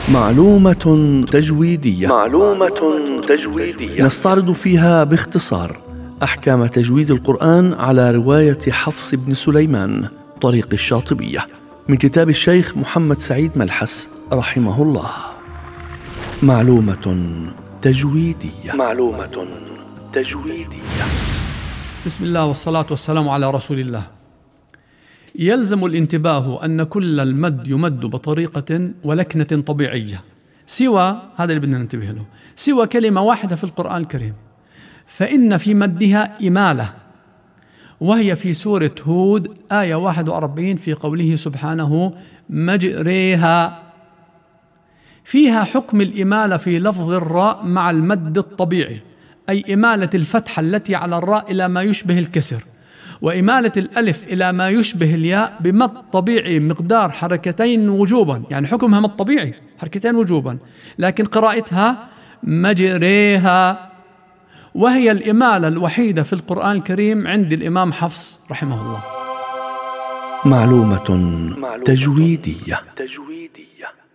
معلومة تجويدية نستعرض فيها باختصار أحكام تجويد القرآن على رواية حفص بن سليمان طريق الشاطبية من كتاب الشيخ محمد سعيد ملحس رحمه الله. معلومة تجويدية. بسم الله والصلاة والسلام على رسول الله. يلزم الانتباه أن كل المد يمد بطريقة ولكنة طبيعية، سوى هذا اللي بدنا ننتبه له، سوى كلمة واحدة في القرآن الكريم، فإن في مدها إمالة، وهي في سورة هود آية 41 في قوله سبحانه مجريها، فيها حكم الإمالة في لفظ الراء مع المد الطبيعي، أي إمالة الفتحة التي على الراء إلى ما يشبه الكسر، وإمالة الألف إلى ما يشبه الياء بمد طبيعي مقدار حركتين وجوبا، يعني حكمها مد طبيعي حركتين وجوبا، لكن قراءتها مجريها، وهي الإمالة الوحيدة في القرآن الكريم عند الإمام حفص رحمه الله. معلومة تجويدية.